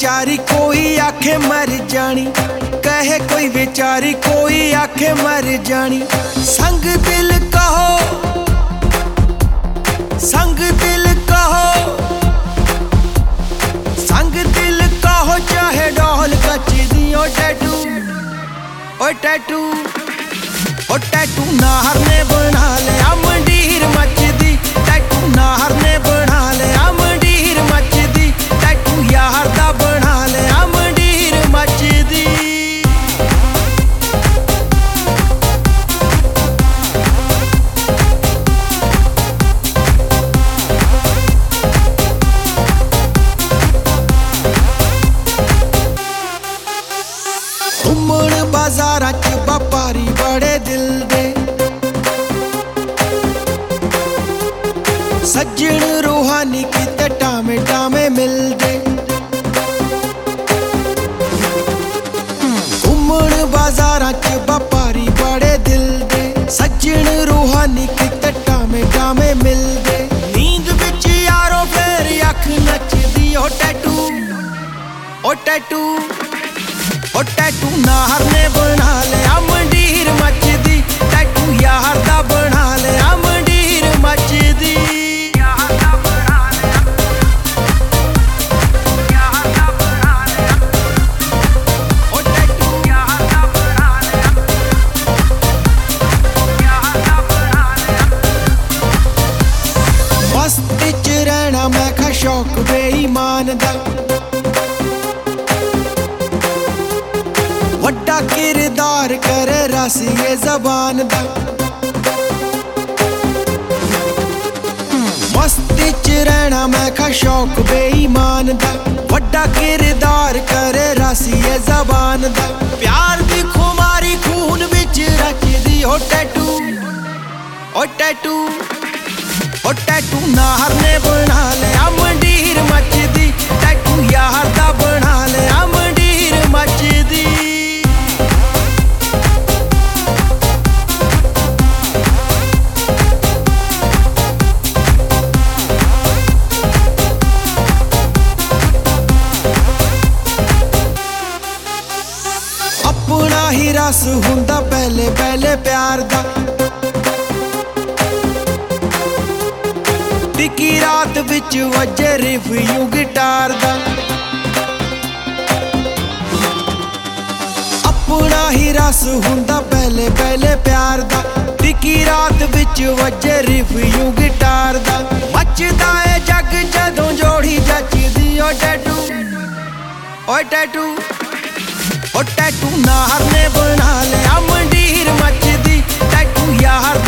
बेचारी कोई आखे मर जानी, कहे कोई बेचारी कोई आखे मर जानी। संग दिल कहो, संग दिल कहो, संग दिल कहो, चाहे डोल कच दी। ओ टैटू, ओ टैटू, ओ टैटू नाहर ने बना लिया मंडीर मचदी। टैटू नाहर ने बना लिया मंडीर मचदी। टैटू यार दा बना लिया मंडीर मचदी। घूमण बाजारां च व्यापारी बड़े दिल दे, सज्जन रूहानी किते टामे टामे मिलदे। घूमण बाजारां च व्यापारी बड़े दिल दे, सज्जन रूहानी किते टामे टामे मिलदे। नींद विच यारो फेर अख नचदी। ओ टैटू, ओ टैटू, ओ टैटू नाहर ने बना लिया मंडीर मचदी। टैटू यार दा बना लिया मंडीर मचदी। मस्ती च रहना मैं खा शौक बेईमान दा, वड्डा किरदार करे रसिए ज़बान दा। मस्ती च रहना मैं खा शौक बेईमान दा, वड्डा किरदार करे रसिए ज़बान दा। प्यार दी खुमारी खून विच रचदी। ओ टैटू, ओ टैटू, ओ टैटू नाहर ने बना लिया मंडीर मचदी। टैटू यार दा बना लिया मंडीर मचदी। अपना ही रस हुंदा पहले पहले प्यार दा, टिकी रात विच वजे रिव्यू गिटार दा। अपना ही रस हुंदा पहले पहले प्यार दा, टिकी रात विच वजे रिव्यू गिटार दा। मचदा ए जग जदों जोड़ी जचदी। ओ टैटू, ओ टैटू, ओ टैटू नाहर ने बना लिया मंडीर मचदी। टैटू यार